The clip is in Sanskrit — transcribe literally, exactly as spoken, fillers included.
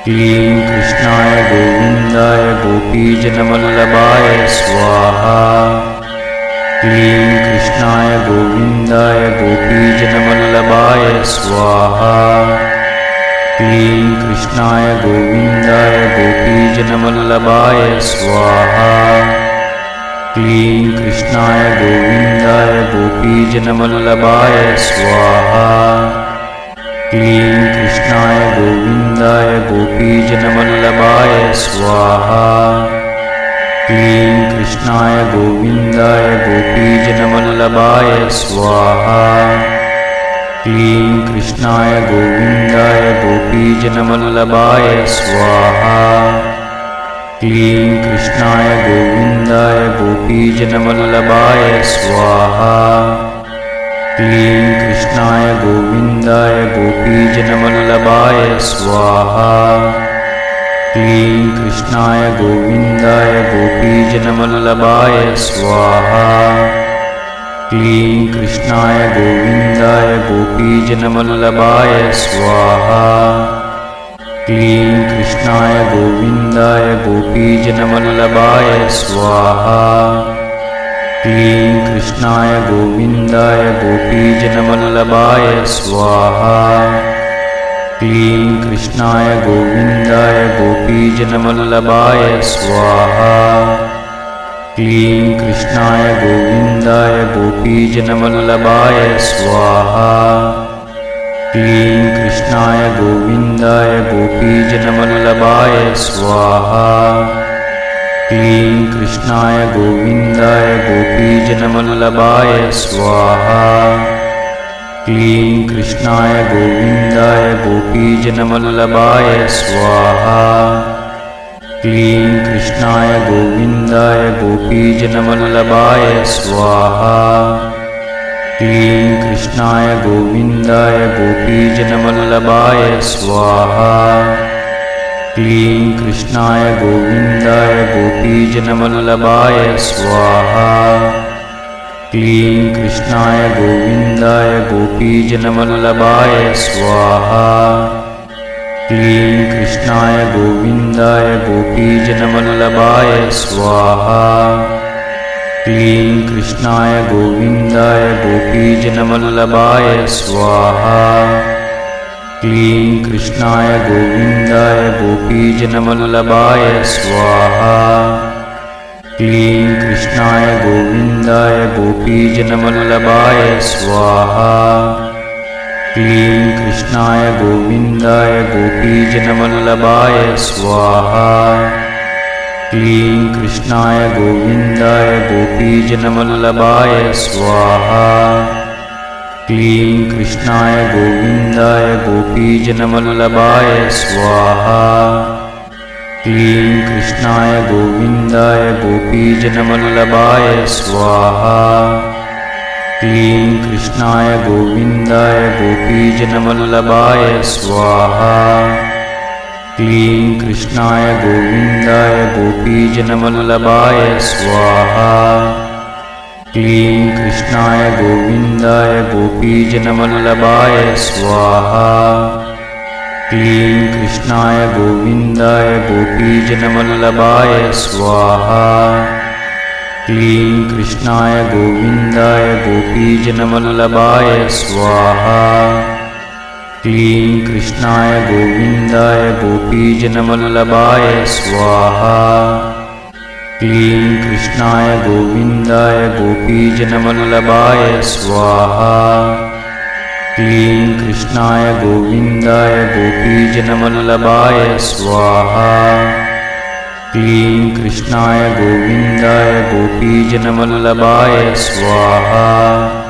क्लीं कृष्णाय गोविन्दाय गोपीजनवल्लभाय स्वाहा। क्लीं कृष्णाय गोविन्दाय गोपीजनवल्लभाय स्वाहा। क्लीं कृष्णाय गोविन्दाय गोपीजनवल्लभाय स्वाहा। क्लीं कृष्णाय गोविन्दाय गोपीजनवल्लभाय स्वाहा। क्लीं कृष्णाय गोविन्दाय गोपीजनवल्लभाय स्वाहा। क्लीं कृष्णाय गोविन्दाय गोपीजनवल्लभाय स्वाहा। क्लीं कृष्णाय गोविन्दाय गोपीजनवल्लभाय स्वाहा। क्लीं कृष्णाय गोविन्दाय गोपीजनवल्लभाय स्वाहा। क्लीं कृष्णाय गोविन्दाय गोपीजनवल्लभाय स्वाहा। क्लीं कृष्णाय गोविन्दाय गोपीजनवल्लभाय स्वाहा। क्लीं कृष्णाय गोविन्दाय गोपीजनवल्लभाय स्वाहा। क्लीं कृष्णाय गोविन्दाय गोपीजनवल्लभाय स्वाहा। क्लीं कृष्णाय गोविन्दाय गोपीजनवल्लभाय स्वाहा। क्लीं कृष्णाय गोविन्दाय गोपीजनवल्लभाय स्वाहा। क्लीं कृष्णाय गोविन्दाय गोपीजनवल्लभाय स्वाहा। क्लीं कृष्णाय गोविन्दाय गोपीजनवल्लभाय स्वाहा। क्लीं कृष्णाय गोविन्दाय गोपीजनवल्लभाय स्वाहा। क्लीं कृष्णाय गोविन्दाय गोपीजनवल्लभाय स्वाहा। क्लीं कृष्णाय गोविन्दाय गोपीजनवल्लभाय स्वाहा। क्लीं कृष्णाय गोविन्दाय गोपीजनवल्लभाय स्वाहा। क्लीं कृष्णाय गोविन्दाय गोपीजनवल्लभाय स्वाहा। क्लीं कृष्णाय गोविन्दाय गोपीजनवल्लभाय स्वाहा। क्लीं कृष्णाय गोविन्दाय गोपीजनवल्लभाय स्वाहा। क्लीं कृष्णाय गोविन्दाय गोपीजनवल्लभाय स्वाहा। क्लीं कृष्णाय गोविन्दाय गोपीजनवल्लभाय स्वाहा। क्लीं कृष्णाय गोविन्दाय गोपीजनवल्लभाय स्वाहा। क्लीं कृष्णाय गोविन्दाय गोपीजनवल्लभाय स्वाहा। क्लीं कृष्णाय गोविन्दाय गोपीजनवल्लभाय स्वाहा। क्लीं कृष्णाय गोविन्दाय गोपीजनवल्लभाय स्वाहा। क्लीं कृष्णाय गोविन्दाय गोपीजनवल्लभाय स्वाहा। क्लीं कृष्णाय गोविन्दाय गोपीजनवल्लभाय स्वाहा। क्लीं कृष्णाय गोविन्दाय गोपीजनवल्लभाय स्वाहा। क्लीं कृष्णाय गोविन्दाय गोपीजनवल्लभाय स्वाहा। क्लीं कृष्णाय गोविन्दाय गोपीजनवल्लभाय स्वाहा। क्लीं कृष्णाय गोविन्दाय गोपीजनवल्लभाय स्वाहा। क्लीं कृष्णाय गोविन्दाय गोपीजनवल्लभाय स्वाहा। क्लीं कृष्णाय गोविन्दाय गोपीजनवल्लभाय स्वाहा। क्लीं कृष्णाय गोविन्दाय गोपीजनवल्लभाय स्वाहा। क्लीं कृष्णाय गोविन्दाय गोपीजनवल्लभाय स्वाहा।